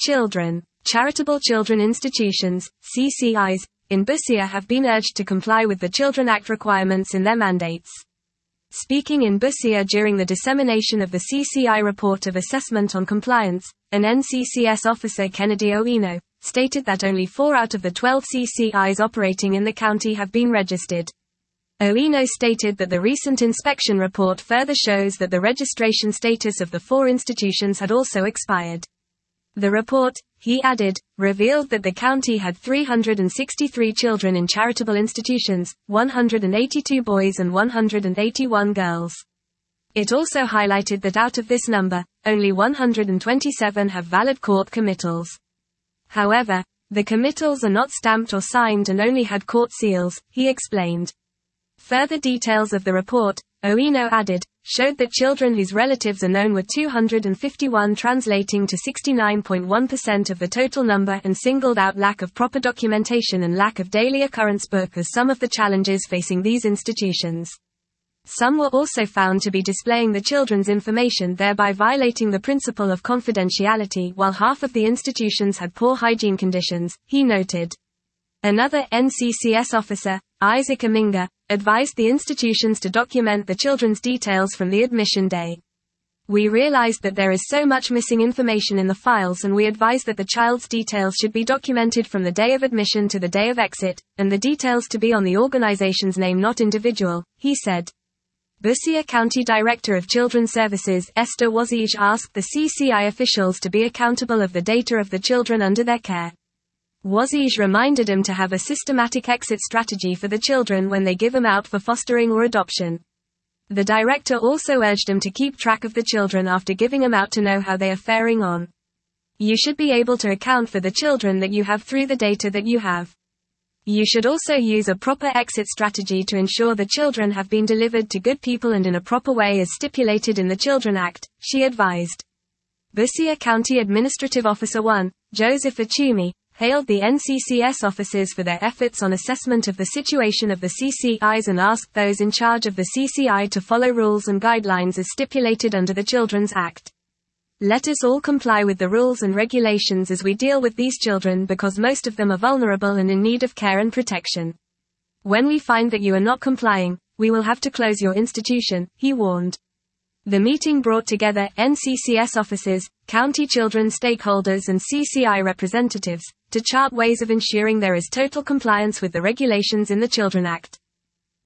Children, charitable children institutions, CCIs, in Busia have been urged to comply with the Children Act requirements in their mandates. Speaking in Busia during the dissemination of the CCI report of assessment on compliance, an NCCS officer, Kennedy Owino, stated that only 4 out of the 12 CCIs operating in the county have been registered. Owino stated that the recent inspection report further shows that the registration status of the 4 institutions had also expired. The report, he added, revealed that the county had 363 children in charitable institutions, 182 boys and 181 girls. It also highlighted that out of this number, only 127 have valid court committals. However, the committals are not stamped or signed and only had court seals, he explained. Further details of the report, Owino added, showed that children whose relatives are known were 251, translating to 69.1% of the total number, and singled out lack of proper documentation and lack of daily occurrence book as some of the challenges facing these institutions. Some were also found to be displaying the children's information, thereby violating the principle of confidentiality, while half of the institutions had poor hygiene conditions, he noted. Another NCCS officer, Isaac Aminga, advised the institutions to document the children's details from the admission day. We realized that there is so much missing information in the files, and we advised that the child's details should be documented from the day of admission to the day of exit, and the details to be on the organization's name, not individual, he said. Busia County Director of Children's Services, Esther Wazij, asked the CCI officials to be accountable of the data of the children under their care. Wazij reminded him to have a systematic exit strategy for the children when they give them out for fostering or adoption. The director also urged him to keep track of the children after giving them out to know how they are faring on. You should be able to account for the children that you have through the data that you have. You should also use a proper exit strategy to ensure the children have been delivered to good people and in a proper way as stipulated in the Children Act, she advised. Busia County Administrative Officer 1, Joseph Achumi, hailed the NCCS officers for their efforts on assessment of the situation of the CCIs and asked those in charge of the CCI to follow rules and guidelines as stipulated under the Children's Act. Let us all comply with the rules and regulations as we deal with these children, because most of them are vulnerable and in need of care and protection. When we find that you are not complying, we will have to close your institution, he warned. The meeting brought together NCCS officers, county children stakeholders and CCI representatives, to chart ways of ensuring there is total compliance with the regulations in the Children Act.